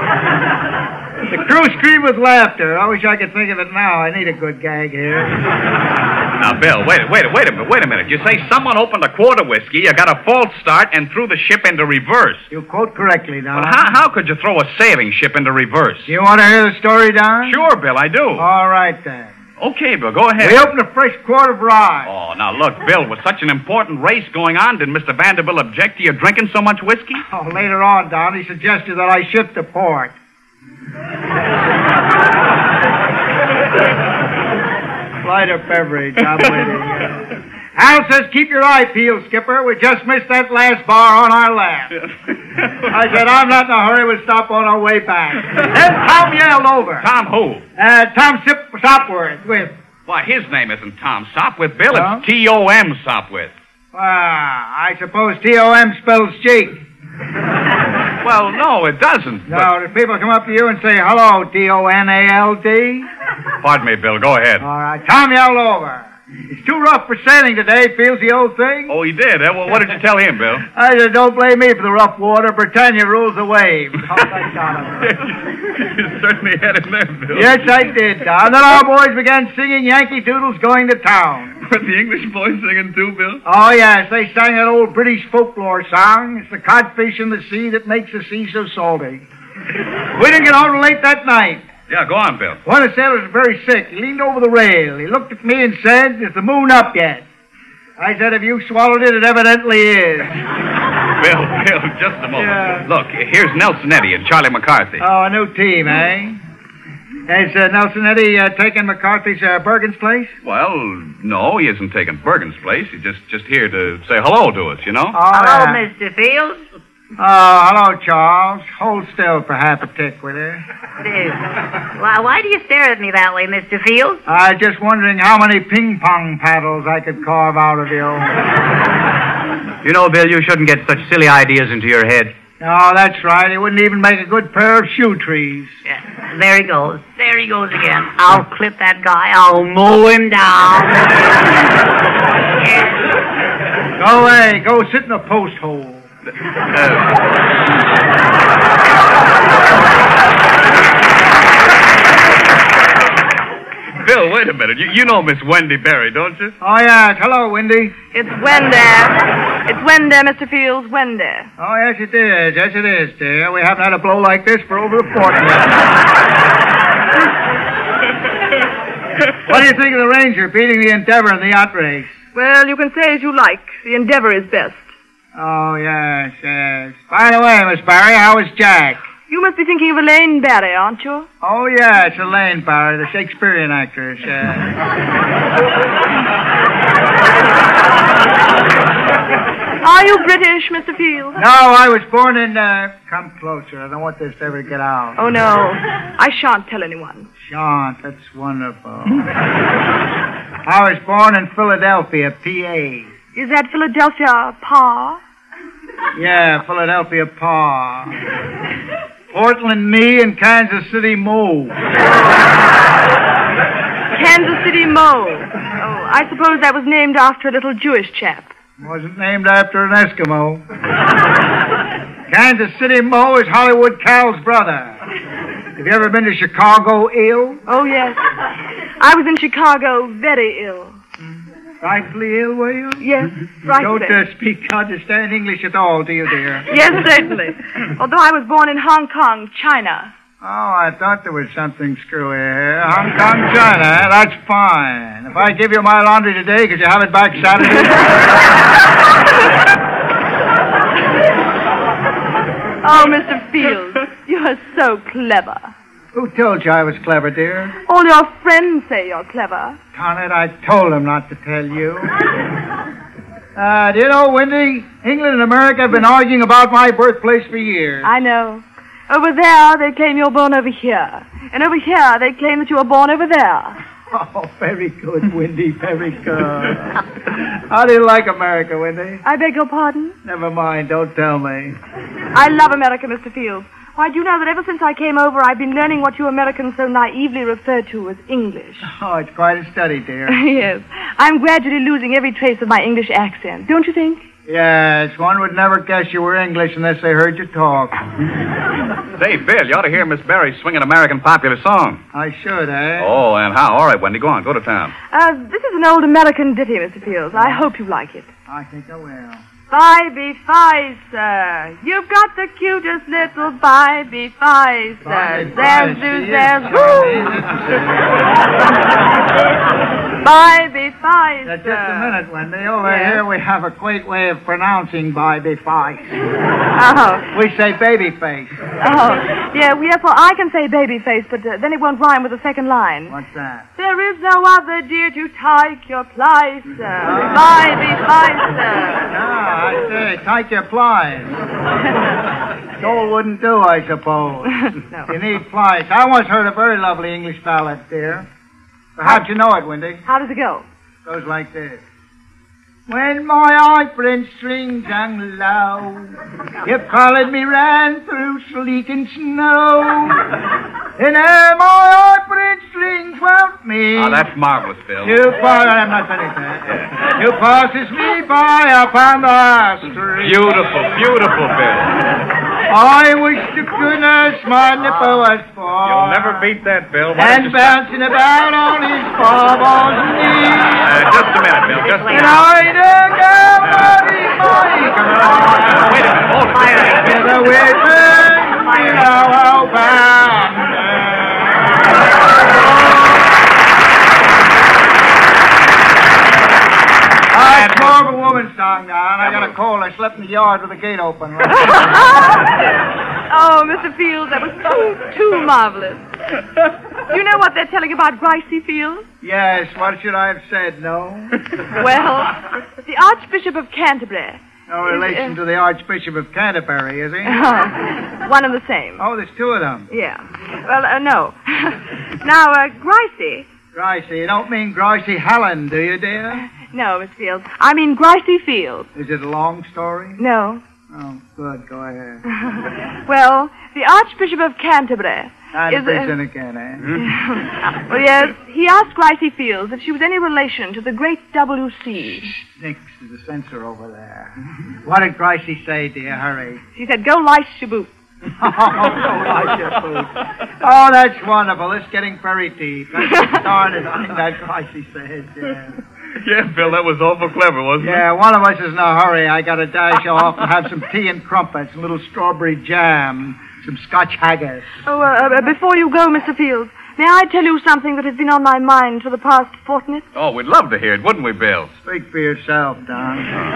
The crew screamed with laughter. I wish I could think of it now. I need a good gag here. Now, Bill, wait, wait, wait a minute, wait a minute. You say someone opened a quart of whiskey, you got a false start, and threw the ship into reverse. You quote correctly, Don. Well, how, how could you throw a sailing ship into reverse? Do you want to hear the story, Don? Sure, Bill, I do. All right, then. Okay, Bill, go ahead. We opened a fresh quart of rye. Oh, now look, Bill, with such an important race going on, did Mister Vanderbilt object to you drinking so much whiskey? Oh, later on, Don, he suggested that I shift to port. Lighter beverage, I'm waiting. Hal says, keep your eye peeled, Skipper. We just missed that last bar on our left. I said, I'm not in a hurry. We'll stop on our way back. Then Tom yelled over. Tom who? Uh, Tom Sip- Sopworth with... Why, his name isn't Tom Sopwith, Bill. Huh? It's T O M Sopwith. Ah, I suppose T O M spells cheek. Well, no, it doesn't. No, do people come up to you and say, hello, T O N A L D? But... Pardon me, Bill. Go ahead. All right. Tom yelled over. It's too rough for sailing today, feels the old thing. Oh, he did. Eh? Well, what did you tell him, Bill? I said, don't blame me for the rough water. Britannia rules the waves. Oh, thank God. You certainly had it there, Bill. Yes, I did, Don. Then our boys began singing Yankee Doodle's Going to Town. Were the English boys singing too, Bill? Oh, yes. They sang that old British folklore song. It's the codfish in the sea that makes the sea so salty. We didn't get home till late that night. Yeah, go on, Bill. One of the sailors was very sick. He leaned over the rail. He looked at me and said, is the moon up yet? I said, if you swallowed it, it evidently is. Bill, Bill, just a moment. Yeah. Look, here's Nelson Eddy and Charlie McCarthy. Oh, a new team, eh? Has uh, Nelson Eddy uh, taken McCarthy's uh, Bergen's place? Well, no, he isn't taking Bergen's place. He's just, just here to say hello to us, you know? Oh, Hello, uh, Mister Fields. Oh, hello, Charles. Hold still for half a tick, will you? Why, why do you stare at me that way, Mister Fields? I'm just wondering how many ping-pong paddles I could carve out of you. You know, Bill, you shouldn't get such silly ideas into your head. Oh, that's right. It wouldn't even make a good pair of shoe trees. Yeah, there he goes. There he goes again. I'll clip that guy. I'll mow him down. Yeah. Go away. Go sit in a post hole. Bill, wait a minute. You, you know Miss Wendy Berry, don't you? Oh, yeah. Hello, Wendy. It's Wendy. It's Wendy, Mister Fields, Wendy. Oh, yes, it is. Yes, it is, dear. We haven't had a blow like this for over a fortnight. What do you think of the Ranger beating the Endeavor in the yacht race? Well, you can say as you like. The Endeavor is best. Oh, yes, yes. By the way, Miss Barry, how is Jack? You must be thinking of Elaine Barry, aren't you? Oh, yeah, it's Elaine Barry, the Shakespearean actress. Yeah. Are you British, Mister Fields? No, I was born in, uh... Come closer. I don't want this to ever get out. Oh, no. I shan't tell anyone. Shan't. That's wonderful. I was born in Philadelphia, P A. Is that Philadelphia, Pa? Yeah, Philadelphia, Pa. Portland, me, and Kansas City, Mo. Kansas City, Mo. Oh, I suppose that was named after a little Jewish chap. Wasn't named after an Eskimo. Kansas City, Mo is Hollywood Cal's brother. Have you ever been to Chicago ill? Oh, yes. I was in Chicago very ill. Frightfully ill, were you? Yes, You frightfully. don't uh, speak, understand English at all, do you, dear? Yes, certainly. Although I was born in Hong Kong, China. Oh, I thought there was something screwy here. Hong Kong, China. That's fine. If I give you my laundry today, could you have it back Saturday? Oh, Mister Fields, you are so clever. Who told you I was clever, dear? All your friends say you're clever. Darn it, I told them not to tell you. Uh, do you know, Wendy, England and America have been arguing about my birthplace for years. I know. Over there, they claim you're born over here. And over here, they claim that you were born over there. Oh, very good, Wendy, very good. How do you like America, Wendy? I beg your pardon? Never mind, don't tell me. I love America, Mister Fields. Why, do you know that ever since I came over, I've been learning what you Americans so naively refer to as English. Oh, it's quite a study, dear. Yes. I'm gradually losing every trace of my English accent, don't you think? Yes, one would never guess you were English unless they heard you talk. Say, Bill, you ought to hear Miss Berry sing an American popular song. I should, eh? Oh, and how? All right, Wendy, go on. Go to town. Uh, this is an old American ditty, Mister Fields. I hope you like it. I think I will. Bye-be-fi, sir. You've got the cutest little bye-be-fi, sir. Bye-be-fi, There's, she there's, is there's, funny. Bye-be-fi, Now, sir. just a minute, Wendy. Over Yes? here we have a quaint way of pronouncing bye-be-fi. Oh. We say baby face. Oh. Yeah, well, yes, well, I can say baby face, but uh, then it won't rhyme with the second line. What's that? There is no other dear to take your place, sir. Bye-be-fi, sir. Ah, I say, take your plies. Gold wouldn't do, I suppose. No. You need plies. I once heard a very lovely English ballad, dear. Perhaps you know it, Wendy. How does it go? Goes like this. When my apron strings hung low, you followed me ran through sleet and snow. And there my apron strings wound me. Oh, that's marvelous, Bill. You pass, I'm not finished that. You passes me by upon the street. Beautiful, beautiful, Bill. I wish to goodness my nipper was full. You'll never beat that, Bill. Why don't And you stop? bouncing about on his barbers knees. Uh, just a minute, Bill. Just a And minute. I dug out money, money, Wait a minute. Hold it. with a weapon, you know how bound. That's more of a woman's song now, and I got a cold. I I slept in the yard with the gate open. Oh, Mister Fields, that was too, too marvelous. You know what they're telling about Gricey Fields? Yes, what should I have said? No? Well, the Archbishop of Canterbury. No relation uh, to the Archbishop of Canterbury, is he? Oh, one and the same. Oh, there's two of them. Yeah. Well, uh, no. Now, uh, Gricey. Gricey. You don't mean Gricey Helen, do you, dear? No, Miss Fields. I mean Gricey Fields. Is it a long story? No. Oh, good. Go ahead. Well, the Archbishop of Canterbury. And is, preaching uh, again, eh? Well, yes, he asked Gricey Fields if she was any relation to the great W C. Nix is a censor over there. What did Gricey say, dear? Hurry. She said, go lice your boot. Oh, lice your boot. Oh, that's wonderful. It's getting very deep. That's the darndest thing that Gricey said, yeah. Yeah, Bill, that was awful clever, wasn't it? Yeah, one of us is in a hurry. I got to dash off and have some tea and crumpets, a little strawberry jam, some Scotch haggis. Oh, uh, uh, before you go, Mister Fields, may I tell you something that has been on my mind for the past fortnight? Oh, we'd love to hear it, wouldn't we, Bill? Speak for yourself, Don.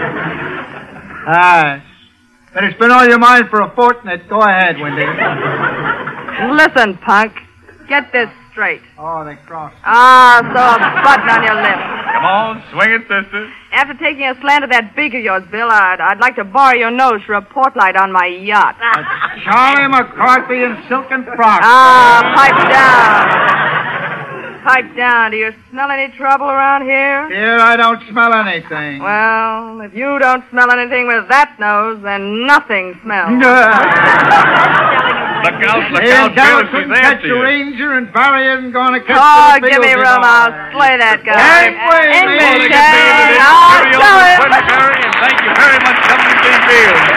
Ah, but it's been on your mind for a fortnight. Go ahead, Wendy. Listen, punk. Get this straight. Oh, they crossed. Ah, so a button on your lip. Come on, swing it, sister. After taking a slant at that beak of yours, Bill, I'd, I'd like to borrow your nose for a port light on my yacht. Uh, Charlie McCarthy in silken frock. Ah, pipe down. Pipe down. Do you smell any trouble around here? Here, I don't smell anything. Well, if you don't smell anything with that nose, then nothing smells. Look out, look Hey, out, Bill, couldn't she's catch after the you. ranger, and Barry isn't going to catch Oh, the give me field, room. you know. I'll slay that guy. Hey, wait, In wait, me, wait, Shane. Cheerio, I'll show Miss him. Wendy Berry, and thank you very much, W C Fields.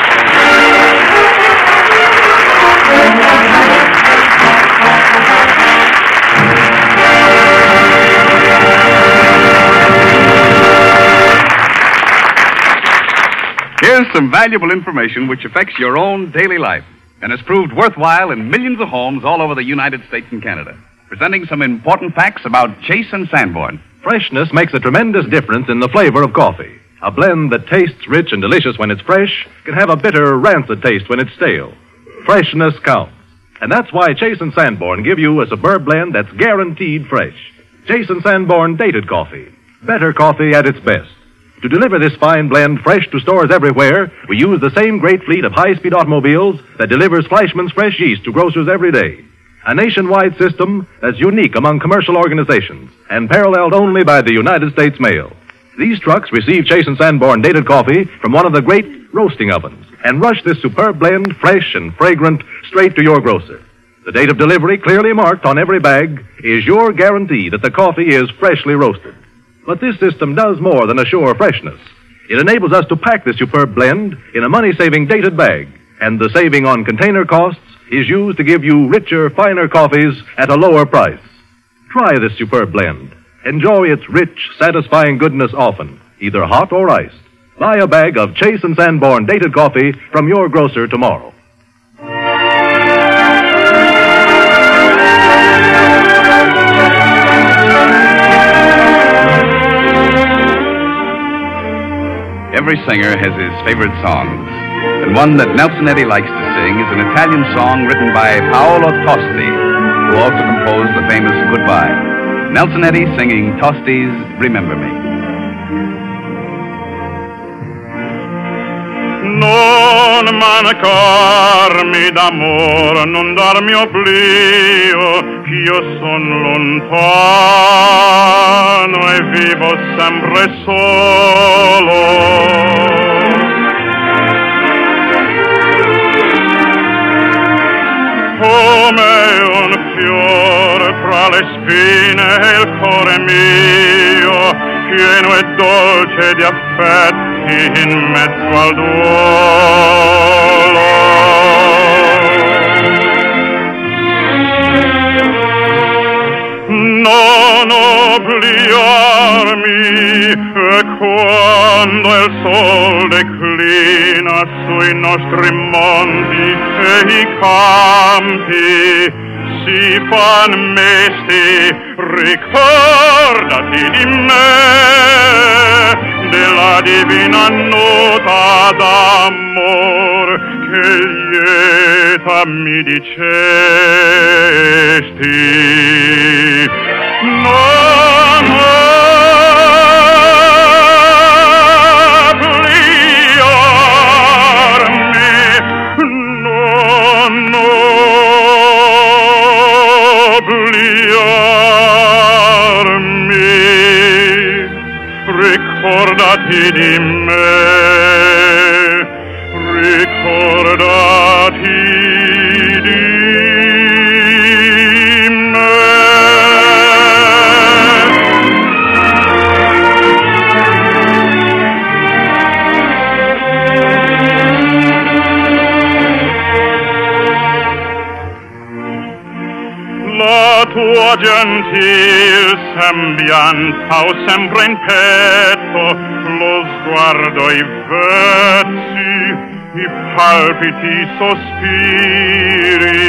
Here's some valuable information which affects your own daily life and has proved worthwhile in millions of homes all over the United States and Canada. Presenting some important facts about Chase and Sanborn. Freshness makes a tremendous difference in the flavor of coffee. A blend that tastes rich and delicious when it's fresh can have a bitter, rancid taste when it's stale. Freshness counts. And that's why Chase and Sanborn give you a superb blend that's guaranteed fresh. Chase and Sanborn Dated Coffee. Better coffee at its best. To deliver this fine blend fresh to stores everywhere, we use the same great fleet of high-speed automobiles that delivers Fleischmann's fresh yeast to grocers every day. A nationwide system that's unique among commercial organizations and paralleled only by the United States Mail. These trucks receive Chase and Sanborn Dated Coffee from one of the great roasting ovens and rush this superb blend, fresh and fragrant, straight to your grocer. The date of delivery, clearly marked on every bag, is your guarantee that the coffee is freshly roasted. But this system does more than assure freshness. It enables us to pack the superb blend in a money-saving dated bag, and the saving on container costs is used to give you richer, finer coffees at a lower price. Try this superb blend. Enjoy its rich, satisfying goodness often, either hot or iced. Buy a bag of Chase and Sanborn Dated Coffee from your grocer tomorrow. Every singer has his favorite songs, and one that Nelson Eddy likes to sing is an Italian song written by Paolo Tosti, who also composed the famous Goodbye. Nelson Eddy singing Tosti's Remember Me. Non mancarmi d'amor, non darmi oblio, ch'io son lontano e vivo sempre solo. Come un fiore fra le spine e il cuore mio, pieno e dolce di affetti in mezzo al duolo. Non obliarmi e quando il sol declina sui nostri monti e i campi si fan mesti, ricordati di me, della divina nota d'amor che lieta mi dicesti. Non obliarmi, non obliarmi, ricordati di me, ricordati di me. La tua gentil sembianza ho sempre in petto, lo sguardo, i vezzi, i palpiti, i sospiri.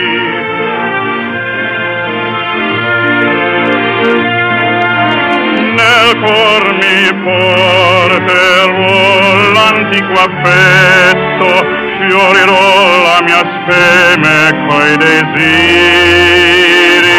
Nel cor mi porterò l'antico affetto, fiorirò la mia speme coi desiri.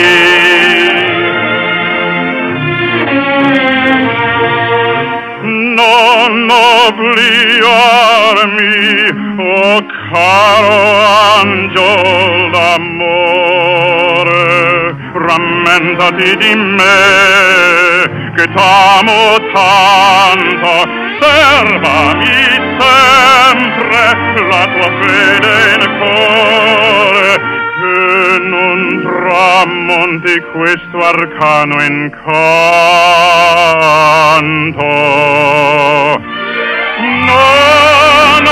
Non obliarmi, oh caro angel d'amore, rammentati di me, che t'amo tanto, servami sempre la tua fede in cuore, che non tramonti questo arcano incanto. Non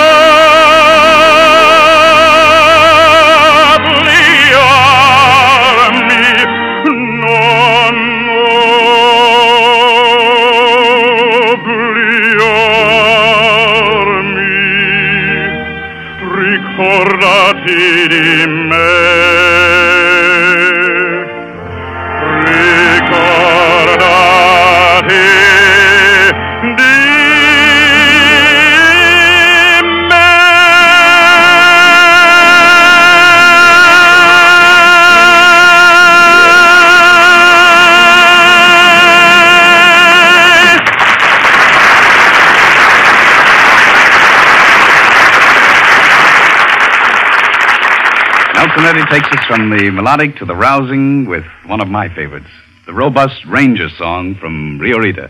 obliarmi, non obliarmi, ricordati di me, ricordati di me. Nelson Eddy takes us from the melodic to the rousing with one of my favorites, the robust Ranger song from Rio Rita.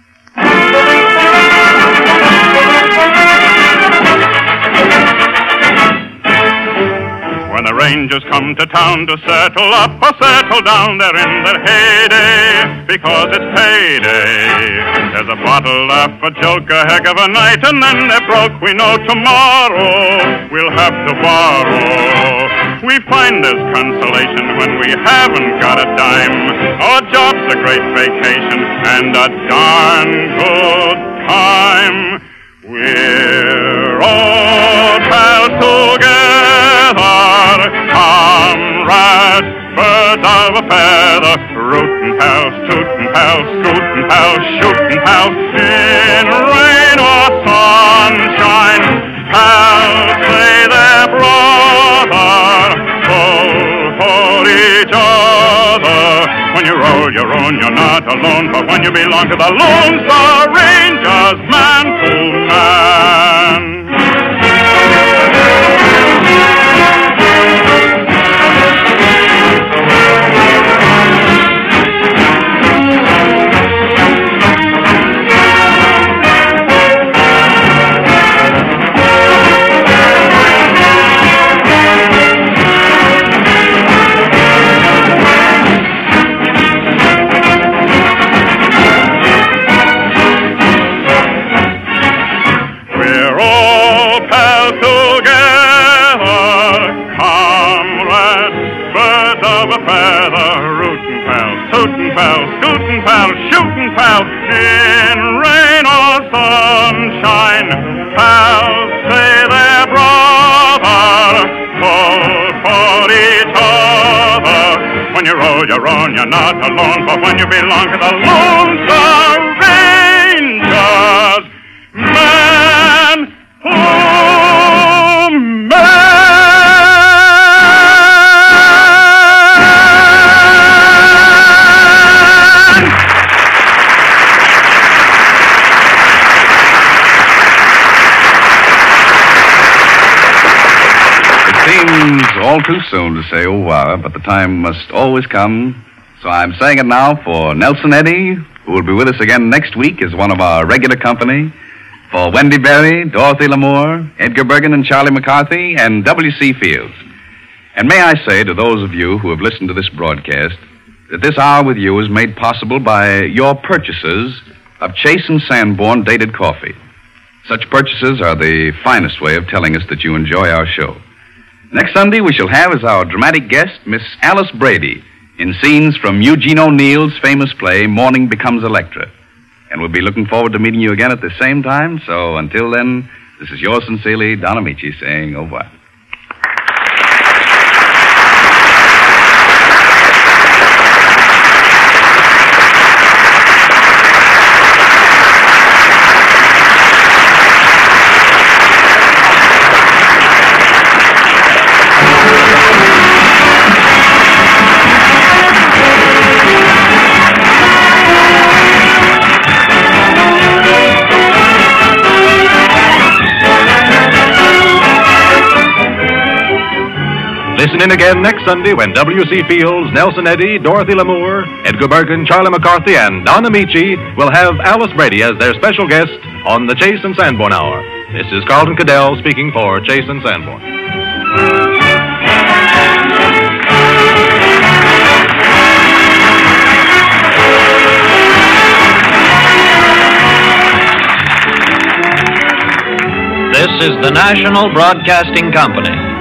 When the Rangers come to town to settle up or settle down, they're in their heyday, because it's payday. There's a bottle up, a joke, a heck of a night, and then they're broke. We know tomorrow we'll have to borrow. We find there's consolation when we haven't got a dime. Our job's a great vacation and a darn good time. We're all pals together, comrades, birds of a feather, rootin' pals, tootin' pals, scootin' pals, shootin' pals, in rain or sunshine, pals say they're brother, full for each other. When you roll your own, you're not alone, but when you belong to the Lone Star Rangers, man to man. Pals, in rain or sunshine, pals say they're brother, full for each other. roll your own, you're not alone. For when you belong to the Lone Star Rangers, man, oh, man. Seems all too soon to say oh wow, but the time must always come. So I'm saying it now for Nelson Eddy, who will be with us again next week as one of our regular company, for Wendy Berry, Dorothy Lamour, Edgar Bergen and Charlie McCarthy, and W C Fields. And may I say to those of you who have listened to this broadcast that this hour with you is made possible by your purchases of Chase and Sanborn dated coffee. Such purchases are the finest way of telling us that you enjoy our show. Next Sunday, we shall have as our dramatic guest Miss Alice Brady in scenes from Eugene O'Neill's famous play, Morning Becomes Electra. And we'll be looking forward to meeting you again at the same time. So until then, this is yours sincerely, Don Amici, saying au revoir. Listen in again next Sunday when W C Fields, Nelson Eddy, Dorothy Lamour, Edgar Bergen, Charlie McCarthy, and Don Amici will have Alice Brady as their special guest on the Chase and Sanborn Hour. This is Carlton Cadell speaking for Chase and Sanborn. This is the National Broadcasting Company.